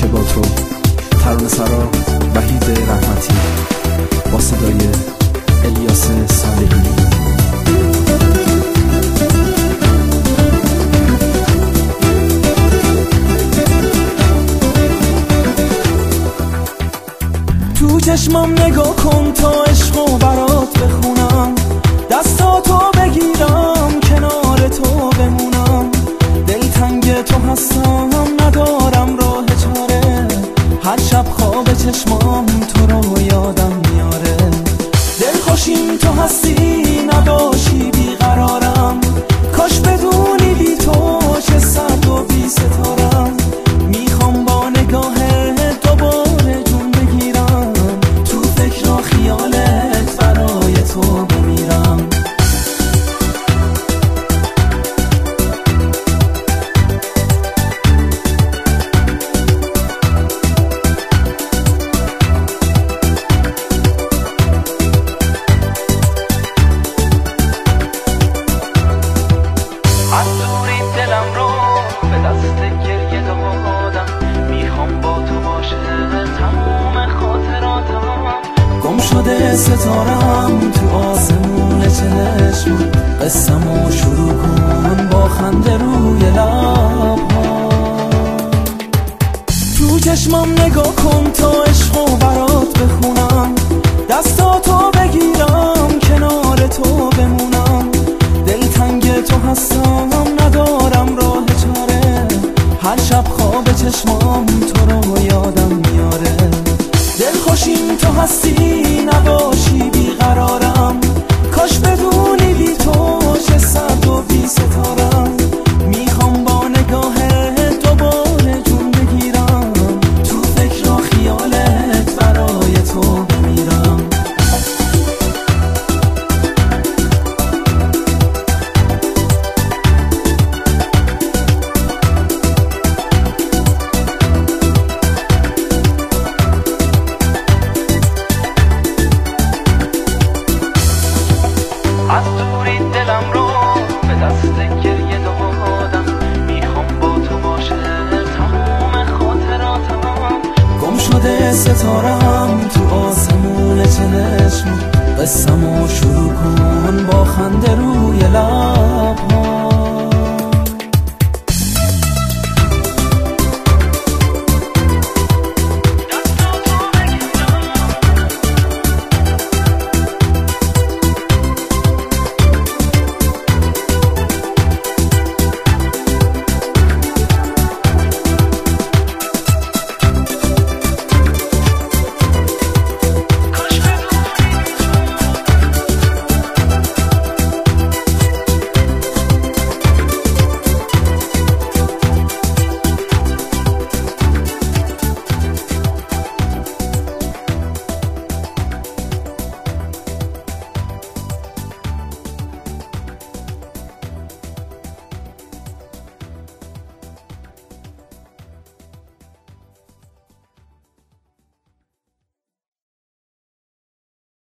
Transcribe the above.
همیشه با تو. ترانه سرا وحید رحمتی با صدای الیاس صالحی. تو چشمم نگاه کن تا عشقو برات بخونم، دستاتو بگیرم کنار تو بمونم. دلتنگ تو هستم ندارم راه چاره، هر شب خواب چشمام تو رو یادم میاره. دلخوشیم تو هستی نباشی بیقرارم، کاش بدونی بی تو چه سرد و بی ستارم. میخوام با نگاه دوباره جون بگیرم، تو فکر و خیالت برای تو بمیرم. از دوری دلم رو به دست گریه دادم، میخوام با تو باشه تموم خاطراتم. گم شده ستارم تو آسمون چشم، قصه‌مو شروع کن با خنده روی لب‌ها. تو چشمم نگاه کن تا عشقو برات بخونم، دستاتو بگیرم کنار تو بمونم. دلتنگ تو هستم ندارم راه چاره، هر شب خواب چشمام تو رو یادم میاره. دلخوشیم تو هستی نباشی بیقرارم، کاش بدونی بی تو چه سرد و بی ستارم. میخوام با نگاه دوباره جون بگیرم، تو فکر و خیالت برای تو بمیرم. از دوری دلم رو به دست گریه دادم، میخوام با تو باشه تموم خاطراتم. گم شده ستارم تو آسمون چشم، قصه‌مو شروع کن با خنده روی لب‌ها.